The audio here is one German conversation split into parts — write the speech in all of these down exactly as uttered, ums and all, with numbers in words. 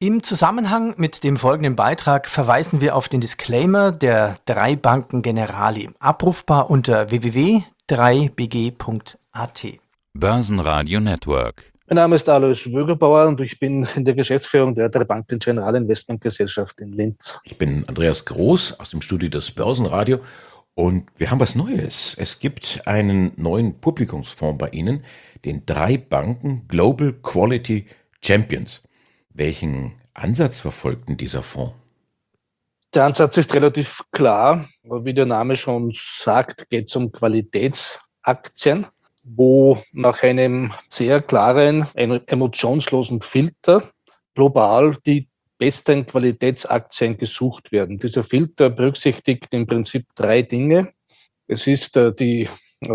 Im Zusammenhang mit dem folgenden Beitrag verweisen wir auf den Disclaimer der drei Banken Generali, abrufbar unter w w w punkt drei b g punkt a t. Börsenradio Network. Mein Name ist Alois Wögerbauer und ich bin in der Geschäftsführung der drei Banken Generali Investmentgesellschaft in Linz. Ich bin Andreas Groß aus dem Studio des Börsenradio und wir haben was Neues. Es gibt einen neuen Publikumsfonds bei Ihnen, den drei Banken Global Quality Champions. Welchen Ansatz verfolgt denn dieser Fonds? Der Ansatz ist relativ klar. Wie der Name schon sagt, geht es um Qualitätsaktien, wo nach einem sehr klaren, emotionslosen Filter global die besten Qualitätsaktien gesucht werden. Dieser Filter berücksichtigt im Prinzip drei Dinge. Es ist die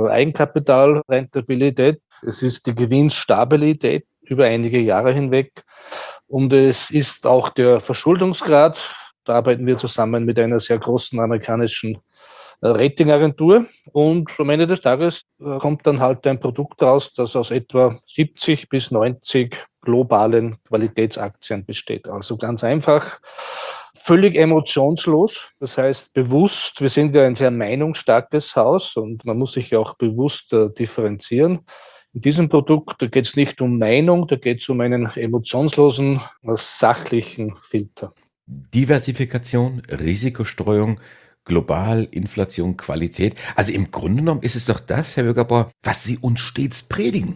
Eigenkapitalrentabilität, es ist die Gewinnstabilität über einige Jahre hinweg und es ist auch der Verschuldungsgrad. Da arbeiten wir zusammen mit einer sehr großen amerikanischen Ratingagentur und am Ende des Tages kommt dann halt ein Produkt raus, das aus etwa siebzig bis neunzig globalen Qualitätsaktien besteht. Also ganz einfach, völlig emotionslos, das heißt bewusst, wir sind ja ein sehr meinungsstarkes Haus und man muss sich ja auch bewusst äh, differenzieren. In diesem Produkt, da geht es nicht um Meinung, da geht es um einen emotionslosen, sachlichen Filter. Diversifikation, Risikostreuung, global, Inflation, Qualität. Also im Grunde genommen ist es doch das, Herr Wögerbauer, was Sie uns stets predigen.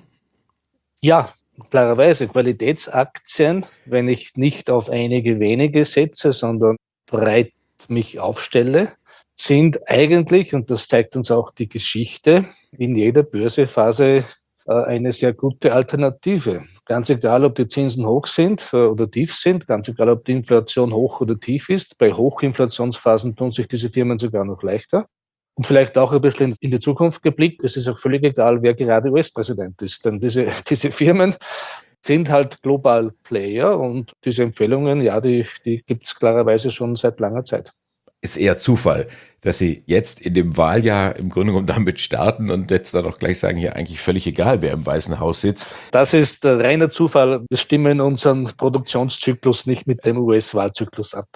Ja, klarerweise Qualitätsaktien, wenn ich nicht auf einige wenige setze, sondern breit mich aufstelle, sind eigentlich, und das zeigt uns auch die Geschichte, in jeder Börsephase eine sehr gute Alternative. Ganz egal, ob die Zinsen hoch sind oder tief sind, ganz egal, ob die Inflation hoch oder tief ist. Bei Hochinflationsphasen tun sich diese Firmen sogar noch leichter. Und vielleicht auch ein bisschen in die Zukunft geblickt, es ist auch völlig egal, wer gerade U S-Präsident ist. Denn diese, diese Firmen sind halt global Player und diese Empfehlungen, ja, die, die gibt es klarerweise schon seit langer Zeit. Ist eher Zufall, dass Sie jetzt in dem Wahljahr im Grunde genommen damit starten und jetzt dann auch gleich sagen, hier eigentlich völlig egal, wer im Weißen Haus sitzt. Das ist reiner Zufall. Wir stimmen unseren Produktionszyklus nicht mit dem U S-Wahlzyklus ab.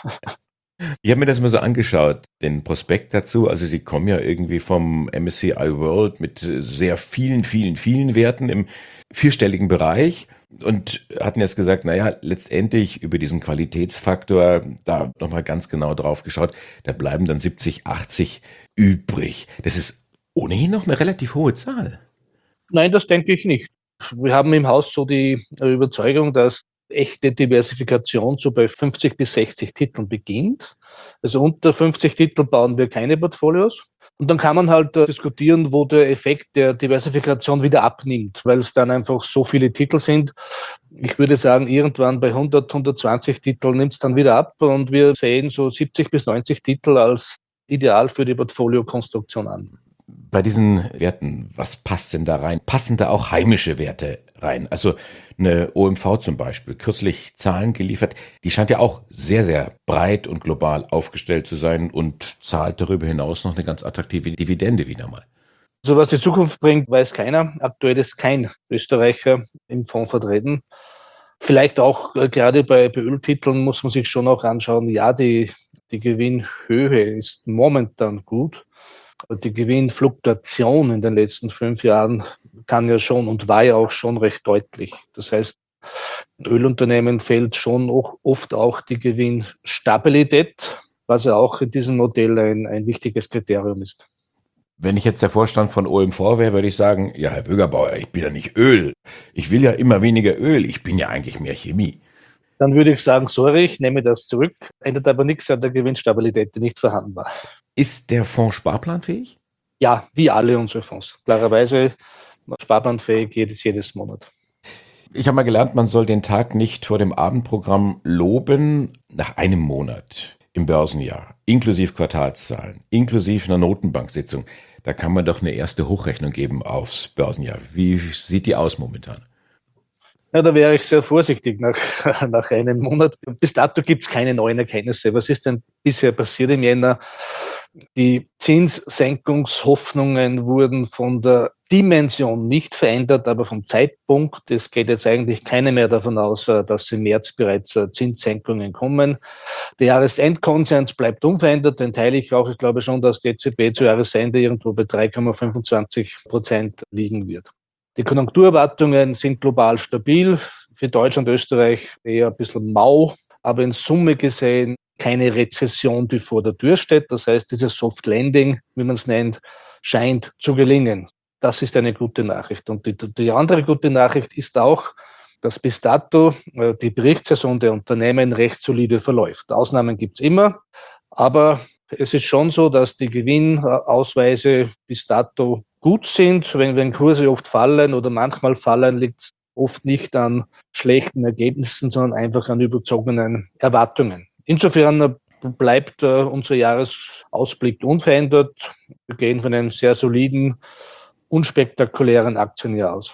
Ich habe mir das mal so angeschaut, den Prospekt dazu. Also Sie kommen ja irgendwie vom M S C I World mit sehr vielen, vielen, vielen Werten im vierstelligen Bereich und hatten jetzt gesagt, naja, letztendlich über diesen Qualitätsfaktor da nochmal ganz genau drauf geschaut, da bleiben dann siebzig, achtzig übrig. Das ist ohnehin noch eine relativ hohe Zahl. Nein, das denke ich nicht. Wir haben im Haus so die Überzeugung, dass echte Diversifikation so bei fünfzig bis sechzig Titeln beginnt. Also unter fünfzig Titel bauen wir keine Portfolios. Und dann kann man halt äh, diskutieren, wo der Effekt der Diversifikation wieder abnimmt, weil es dann einfach so viele Titel sind. Ich würde sagen, irgendwann bei hundert, hundertzwanzig Titeln nimmt es dann wieder ab und wir sehen so siebzig bis neunzig Titel als ideal für die Portfoliokonstruktion an. Bei diesen Werten, was passt denn da rein? Passen da auch heimische Werte rein? Also eine O M V zum Beispiel, kürzlich Zahlen geliefert, die scheint ja auch sehr, sehr breit und global aufgestellt zu sein und zahlt darüber hinaus noch eine ganz attraktive Dividende wieder mal. So was die Zukunft bringt, weiß keiner. Aktuell ist kein Österreicher im Fonds vertreten. Vielleicht auch äh, gerade bei, bei Öltiteln muss man sich schon auch anschauen, ja, die, die Gewinnhöhe ist momentan gut. Die Gewinnfluktuation in den letzten fünf Jahren kann ja schon und war ja auch schon recht deutlich. Das heißt, Ölunternehmen fehlt schon auch, oft auch die Gewinnstabilität, was ja auch in diesem Modell ein, ein wichtiges Kriterium ist. Wenn ich jetzt der Vorstand von O M V wäre, würde ich sagen, ja, Herr Wögerbauer, ich bin ja nicht Öl. Ich will ja immer weniger Öl. Ich bin ja eigentlich mehr Chemie. Dann würde ich sagen, sorry, ich nehme das zurück. Ändert aber nichts an der Gewinnstabilität, die nicht vorhanden war. Ist der Fonds sparplanfähig? Ja, wie alle unsere Fonds. Klarerweise sparplanfähig jedes, jedes Monat. Ich habe mal gelernt, man soll den Tag nicht vor dem Abendprogramm loben. Nach einem Monat im Börsenjahr, inklusive Quartalszahlen, inklusive einer Notenbanksitzung, da kann man doch eine erste Hochrechnung geben aufs Börsenjahr. Wie sieht die aus momentan? Ja, da wäre ich sehr vorsichtig nach, nach einem Monat. Bis dato gibt es keine neuen Erkenntnisse. Was ist denn bisher passiert im Jänner? Die Zinssenkungshoffnungen wurden von der Dimension nicht verändert, aber vom Zeitpunkt. Es geht jetzt eigentlich keiner mehr davon aus, dass im März bereits Zinssenkungen kommen. Der Jahresendkonsens bleibt unverändert, den teile ich auch. Ich glaube schon, dass die E Z B zu Jahresende irgendwo bei drei Komma fünfundzwanzig Prozent liegen wird. Die Konjunkturerwartungen sind global stabil. Für Deutschland und Österreich eher ein bisschen mau, aber in Summe gesehen keine Rezession, die vor der Tür steht. Das heißt, dieses Soft Landing, wie man es nennt, scheint zu gelingen. Das ist eine gute Nachricht. Und die, die andere gute Nachricht ist auch, dass bis dato die Berichtssaison der Unternehmen recht solide verläuft. Ausnahmen gibt es immer, aber es ist schon so, dass die Gewinnausweise bis dato gut sind. Wenn, wenn Kurse oft fallen oder manchmal fallen, liegt es oft nicht an schlechten Ergebnissen, sondern einfach an überzogenen Erwartungen. Insofern bleibt äh, unser Jahresausblick unverändert. Wir gehen von einem sehr soliden, unspektakulären Aktienjahr aus.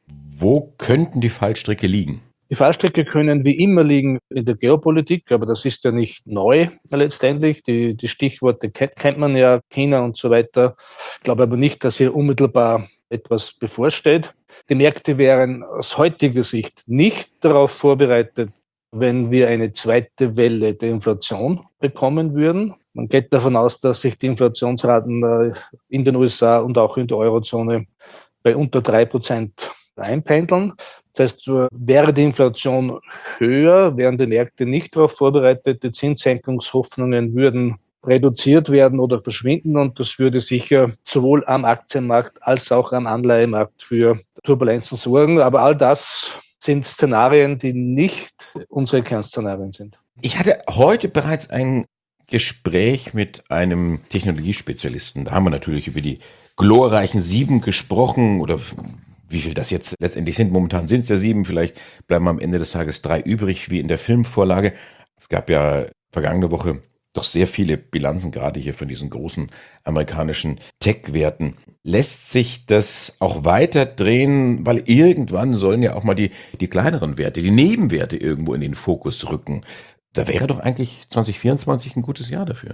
Wo könnten die Fallstricke liegen? Die Fallstricke können wie immer liegen in der Geopolitik, aber das ist ja nicht neu letztendlich. Die, die Stichworte kennt, kennt man ja, China und so weiter. Ich glaube aber nicht, dass hier unmittelbar etwas bevorsteht. Die Märkte wären aus heutiger Sicht nicht darauf vorbereitet, wenn wir eine zweite Welle der Inflation bekommen würden. Man geht davon aus, dass sich die Inflationsraten in den U S A und auch in der Eurozone bei unter drei Prozent einpendeln. Das heißt, wäre die Inflation höher, wären die Märkte nicht darauf vorbereitet, die Zinssenkungshoffnungen würden reduziert werden oder verschwinden und das würde sicher sowohl am Aktienmarkt als auch am Anleihemarkt für Turbulenzen sorgen. Aber all das sind Szenarien, die nicht unsere Kernszenarien sind. Ich hatte heute bereits ein Gespräch mit einem Technologiespezialisten. Da haben wir natürlich über die glorreichen Sieben gesprochen oder wie viel das jetzt letztendlich sind. Momentan sind es ja sieben, vielleicht bleiben am Ende des Tages drei übrig, wie in der Filmvorlage. Es gab ja vergangene Woche doch sehr viele Bilanzen, gerade hier von diesen großen amerikanischen Tech-Werten. Lässt sich das auch weiter drehen, weil irgendwann sollen ja auch mal die, die kleineren Werte, die Nebenwerte irgendwo in den Fokus rücken. Da wäre doch eigentlich zwanzig vierundzwanzig ein gutes Jahr dafür.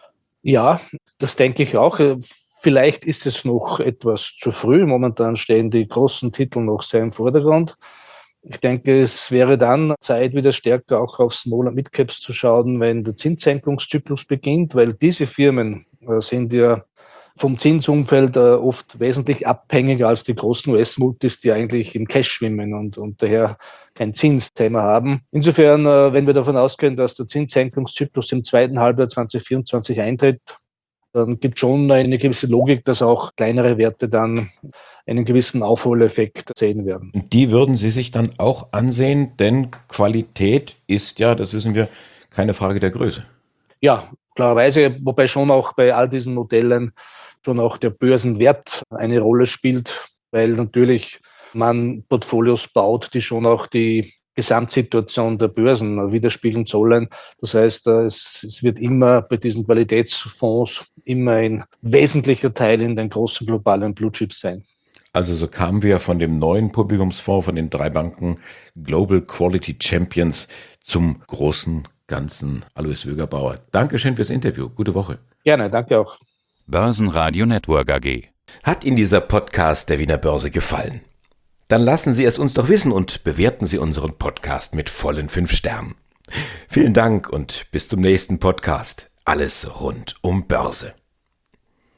Ja, das denke ich auch. Vielleicht ist es noch etwas zu früh. Momentan stehen die großen Titel noch sehr im Vordergrund. Ich denke, es wäre dann Zeit, wieder stärker auch auf Small- und Mid-Caps zu schauen, wenn der Zinssenkungszyklus beginnt, weil diese Firmen äh, sind ja vom Zinsumfeld äh, oft wesentlich abhängiger als die großen U S-Multis, die eigentlich im Cash schwimmen und, und daher kein Zinsthema haben. Insofern, äh, wenn wir davon ausgehen, dass der Zinssenkungszyklus im zweiten Halbjahr zwanzig vierundzwanzig eintritt, dann gibt es schon eine gewisse Logik, dass auch kleinere Werte dann einen gewissen Aufholeffekt sehen werden. Und die würden Sie sich dann auch ansehen, denn Qualität ist ja, das wissen wir, keine Frage der Größe. Ja, klarerweise, wobei schon auch bei all diesen Modellen schon auch der Börsenwert eine Rolle spielt, weil natürlich man Portfolios baut, die schon auch die Gesamtsituation der Börsen widerspiegeln sollen. Das heißt, es, es wird immer bei diesen Qualitätsfonds immer ein wesentlicher Teil in den großen globalen Blue Chips sein. Also so kamen wir von dem neuen Publikumsfonds von den drei Banken Global Quality Champions zum großen Ganzen. Alois Wögerbauer, Dankeschön fürs Interview. Gute Woche. Gerne, danke auch. Börsenradio Network A G. Hat Ihnen dieser Podcast der Wiener Börse gefallen? Dann lassen Sie es uns doch wissen und bewerten Sie unseren Podcast mit vollen fünf Sternen. Vielen Dank und bis zum nächsten Podcast. Alles rund um Börse.